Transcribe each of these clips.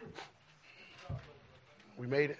We made it.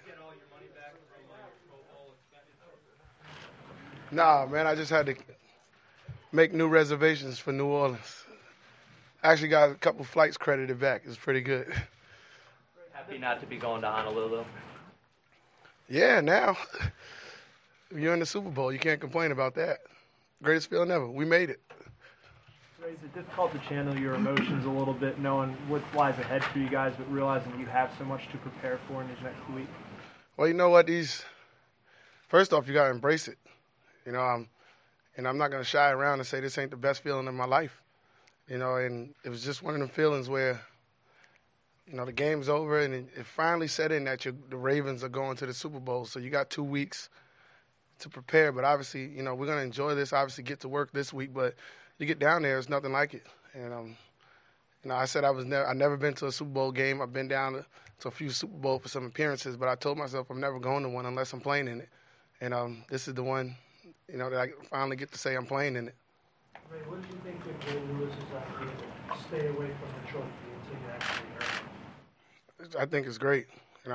Nah, man, I just had to make new reservations for New Orleans. I actually got a couple flights credited back. It's pretty good. Happy not to be going to Honolulu. Yeah, now you're in the Super Bowl. You can't complain about that. Greatest feeling ever. We made it. Is it difficult to channel your emotions a little bit, knowing what lies ahead for you guys, but realizing you have so much to prepare for in these next weeks? Well, you know what? First off, you got to embrace it. I'm not going to shy around and say this ain't the best feeling of my life. And it was just one of them feelings where, the game's over and it finally set in that the Ravens are going to the Super Bowl. So you got 2 weeks to prepare. But obviously, we're going to enjoy this, obviously get to work this week. But you get down there, it's nothing like it. And, I said I've never been to a Super Bowl game. I've been down to a few Super Bowl for some appearances. But I told myself I'm never going to one unless I'm playing in it. And this is the one, that I finally get to say I'm playing in it. Ray, what did you think of Ray Lewis's idea to stay away from the trophy until you actually earn it? I think it's great.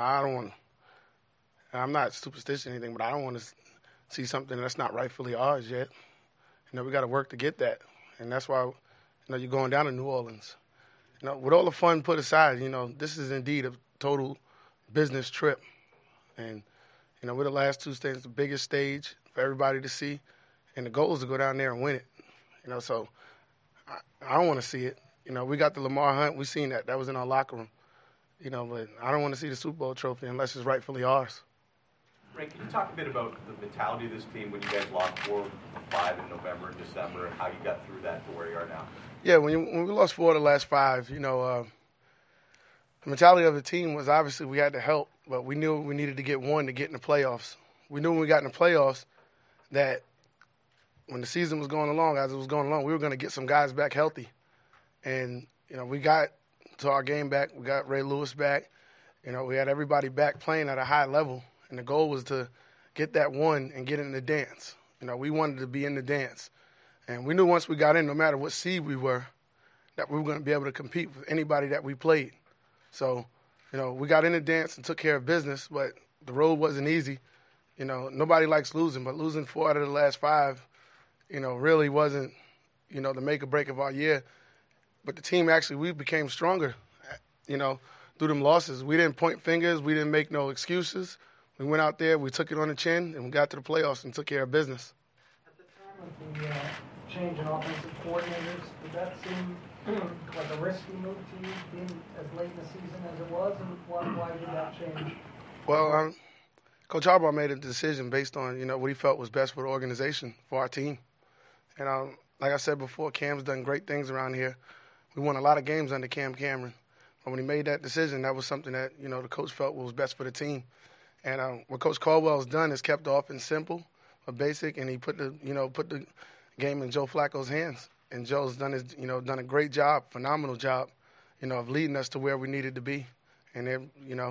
I'm not superstitious or anything, but I don't want to see something that's not rightfully ours yet. We got to work to get that. And that's why, you're going down to New Orleans. With all the fun put aside, this is indeed a total business trip. And, we're the last two stages, the biggest stage for everybody to see. And the goal is to go down there and win it. So I don't want to see it. We got the Lamar Hunt. We seen that. That was in our locker room. But I don't want to see the Super Bowl trophy unless it's rightfully ours. Ray, can you talk a bit about the mentality of this team when you guys lost 4-5 in November and December and how you got through that to where you are now? Yeah, when we lost 4 of the last 5, the mentality of the team was obviously we had to help, but we knew we needed to get 1 to get in the playoffs. We knew when we got in the playoffs that when the season was going along, as it was going along, we were going to get some guys back healthy. And, we got to our game back. We got Ray Lewis back. We had everybody back playing at a high level. And the goal was to get that 1 and get in the dance. We wanted to be in the dance. And we knew once we got in, no matter what seed we were, that we were going to be able to compete with anybody that we played. So, we got in the dance and took care of business, but the road wasn't easy. Nobody likes losing, but losing 4 out of the last 5, really wasn't, the make or break of our year. But the team we became stronger, through them losses. We didn't point fingers. We didn't make no excuses. We went out there, we took it on the chin, and we got to the playoffs and took care of business. At the time of the change in offensive coordinators, did that seem like a risky move to you, being as late in the season as it was, and why did that change? Well, Coach Harbaugh made a decision based on, what he felt was best for the organization, for our team. And like I said before, Cam's done great things around here. We won a lot of games under Cam Cameron. But when he made that decision, that was something that, the coach felt was best for the team. And what Coach Caldwell's done is kept the offense simple, but basic, and he put the game in Joe Flacco's hands. And Joe's done a great job, phenomenal job, of leading us to where we needed to be. And then,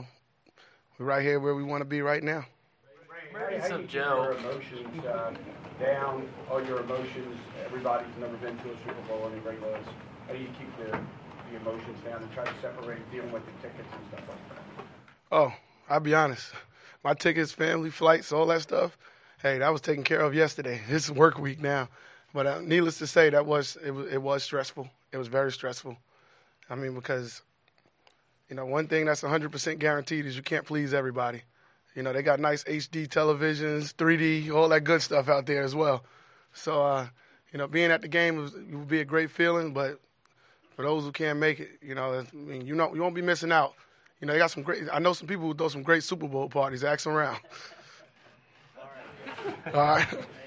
we're right here where we want to be right now. How do you keep your emotions down, all your emotions? Everybody's never been to a Super Bowl in Ray Lewis. How do you keep the emotions down and try to separate dealing with the tickets and stuff like that? Oh, I'll be honest. My tickets, family, flights, all that stuff, hey, that was taken care of yesterday. It's work week now. But needless to say, it was stressful. It was very stressful. Because, one thing that's 100% guaranteed is you can't please everybody. They got nice HD televisions, 3D, all that good stuff out there as well. So, being at the game would be a great feeling, but for those who can't make it, you won't be missing out. They got I know some people who throw some great Super Bowl parties. Ask them around. All right.